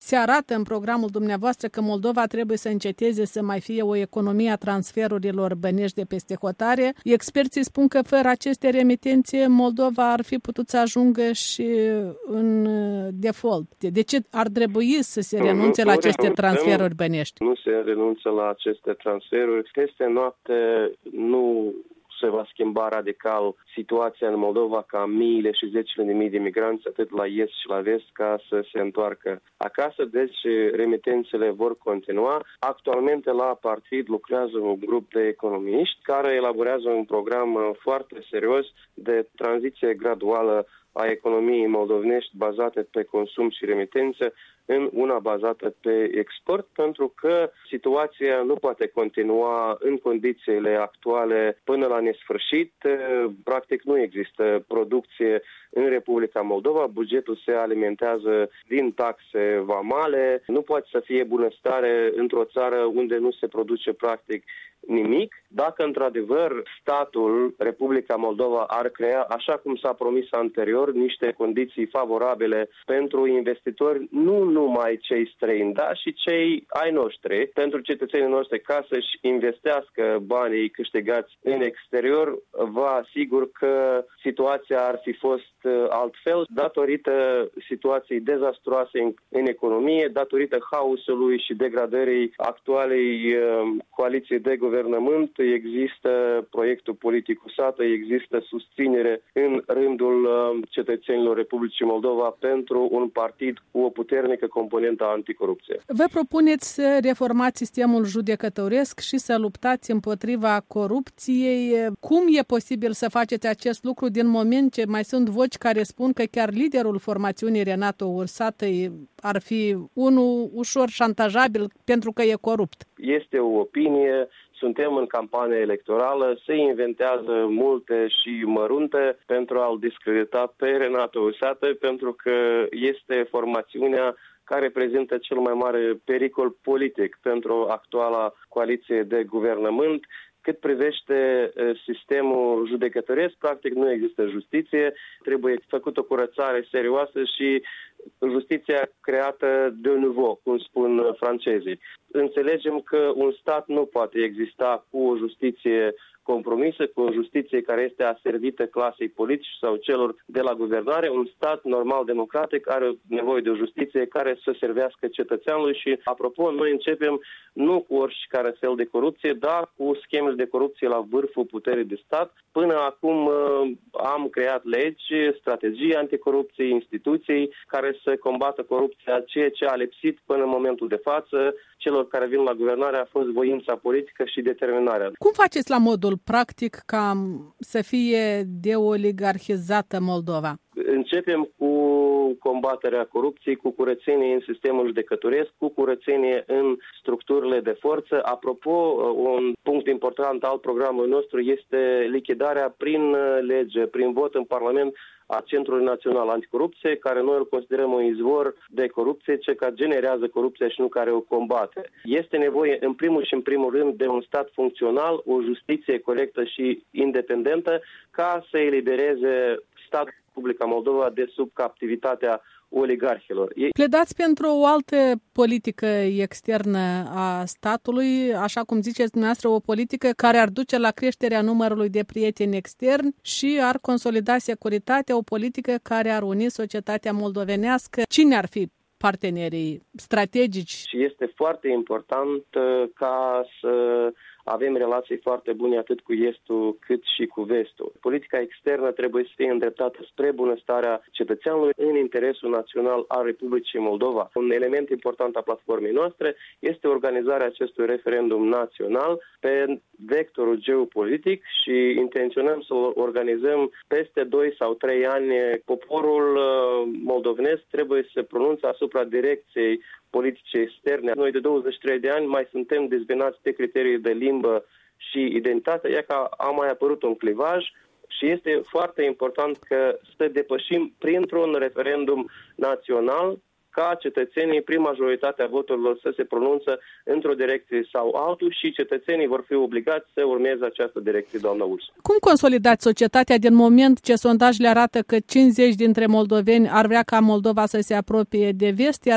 se arată în programul dumneavoastră că Moldova trebuie să înceteze să mai fie o economie a transferurilor bănești de peste hotare. Experții spun că fără aceste remitențe Moldova ar fi putut să ajungă și în default. De ce ar trebui să se renunțe la aceste transferuri bănești? Nu se renunță la aceste transferuri. Peste noapte nu se va schimba radical situația în Moldova ca miile și zecile de mii de migranți, atât la est și la vest, ca să se întoarcă acasă. Deci remitențele vor continua. Actualmente la partid lucrează un grup de economiști care elaborează un program foarte serios de tranziție graduală a economiei moldovenești bazate pe consum și remitențe în una bazată pe export, pentru că situația nu poate continua în condițiile actuale până la nesfârșit. Practic nu există producție în Republica Moldova, bugetul se alimentează din taxe vamale, nu poate să fie bunăstare într-o țară unde nu se produce practic nimic. Dacă într-adevăr statul, Republica Moldova, ar crea, așa cum s-a promis anterior, niște condiții favorabile pentru investitori, nu numai cei străini, dar și cei ai noștri, pentru cetățenii noștri, ca să-și investească banii câștigați în exterior, vă asigur că situația ar fi fost altfel, datorită situației dezastruoase în economie, datorită haosului și degradării actualei coaliții de guvernământ. Există proiectul politic USAT, există susținere în rândul cetățenilor Republicii Moldova pentru un partid cu o puternică componentă anticorupție. Vă propuneți să reformați sistemul judecătoresc și să luptați împotriva corupției. Cum e posibil să faceți acest lucru din moment ce mai sunt voci care spun că chiar liderul formațiunii Renato Ursatăi ar fi unul ușor șantajabil pentru că e corupt? Este o opinie. Suntem în campanie electorală, se inventează multe și mărunte pentru a-l discredita pe Renato Ursatăi, pentru că este formațiunea care reprezintă cel mai mare pericol politic pentru actuala coaliție de guvernământ. Cât privește sistemul judecătoresc, practic nu există justiție, trebuie făcută o curățare serioasă și justiția creată de nouveau, cum spun francezii. Înțelegem că un stat nu poate exista cu o justiție compromisă, cu o justiție care este aservită clasei politice sau celor de la guvernare. Un stat normal democratic are nevoie de o justiție care să servească cetățeanului și, apropo, noi începem nu cu oricare fel de corupție, dar cu schemele de corupție la vârful puterii de stat. Până acum am creat legi, strategii anticorupție, instituții care să combată corupția. Ceea ce a lipsit până în momentul de față celor care vin la guvernare a fost voința politică și determinarea. Cum faceți la modul practic ca să fie deoligarhizată Moldova? Începem cu combaterea corupției, cu curățenie în sistemul judecătoresc, cu curățenie în structurile de forță. Apropo, un punct important al programului nostru este lichidarea prin lege, prin vot în Parlament a Centrului Național Anticorupție, care noi îl considerăm un izvor de corupție, ce care generează corupția și nu care o combate. Este nevoie, în primul și în primul rând, de un stat funcțional, o justiție corectă și independentă, ca să elibereze statul Republica Moldova de sub captivitatea oligarhilor. Pledați pentru o altă politică externă a statului, așa cum ziceți dumneavoastră, o politică care ar duce la creșterea numărului de prieteni externi și ar consolida securitatea, o politică care ar uni societatea moldovenească. Cine ar fi partenerii strategici? Și este foarte important ca să avem relații foarte bune atât cu estul cât și cu vestul. Politica externă trebuie să fie îndreptată spre bunăstarea cetățeanului în interesul național al Republicii Moldova. Un element important a platformei noastre este organizarea acestui referendum național pe vectorul geopolitic și intenționăm să organizăm peste 2 sau 3 ani. Poporul moldovenesc trebuie să se pronunțe asupra direcției politice externe. Noi de 23 de ani mai suntem dezbinați pe criterii de limbă și identitate, iar că a mai apărut un clivaj și este foarte important că să depășim printr-un referendum național ca cetățenii, prin majoritatea voturilor, să se pronunță într-o direcție sau altul și cetățenii vor fi obligați să urmeze această direcție, doamna Ursu. Cum consolidați societatea din moment ce sondajele arată că 50 dintre moldoveni ar vrea ca Moldova să se apropie de vest, iar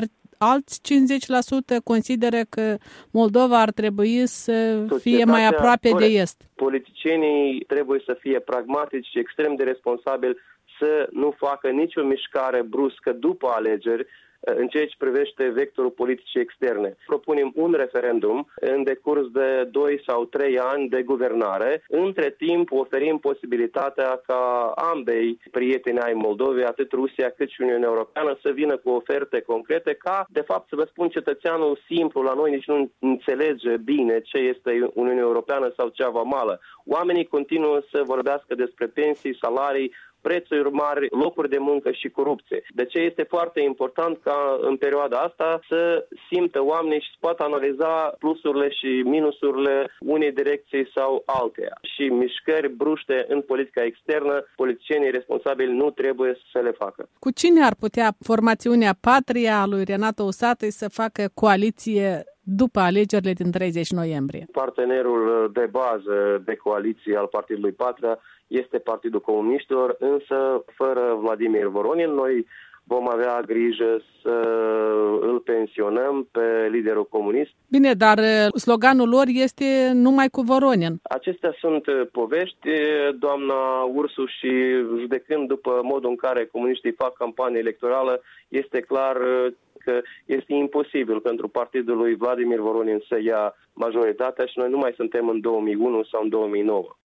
alți 50% consideră că Moldova ar trebui să fie mai aproape de est. Politicienii trebuie să fie pragmatici și extrem de responsabili, să nu facă nicio mișcare bruscă după alegeri în ceea ce privește vectorul politicii externe. Propunem un referendum în decurs de 2 sau 3 ani de guvernare. Între timp oferim posibilitatea ca ambei prieteni ai Moldovei, atât Rusia cât și Uniunea Europeană, să vină cu oferte concrete ca, de fapt, să vă spun, cetățeanul simplu la noi nici nu înțelege bine ce este Uniunea Europeană sau cea vamală. Oamenii continuă să vorbească despre pensii, salarii, prețuri mari, locuri de muncă și corupție. De ce este foarte important ca în perioada asta să simtă oamenii și să poată analiza plusurile și minusurile unei direcții sau alteia. Și mișcări bruște în politica externă, politicienii responsabili nu trebuie să le facă. Cu cine ar putea formațiunea Patria a lui Renato Usatăi să facă coaliție după alegerile din 30 noiembrie? Partenerul de bază de coaliție al Partidului Patria este Partidul Comuniștilor, însă fără Vladimir Voronin noi vom avea grijă să îl pensionăm pe liderul comunist. Bine, dar sloganul lor este numai cu Voronin. Acestea sunt povești, doamna Ursu, și judecând după modul în care comuniștii fac campanie electorală, este clar că este imposibil pentru partidul lui Vladimir Voronin să ia majoritatea și noi nu mai suntem în 2001 sau în 2009.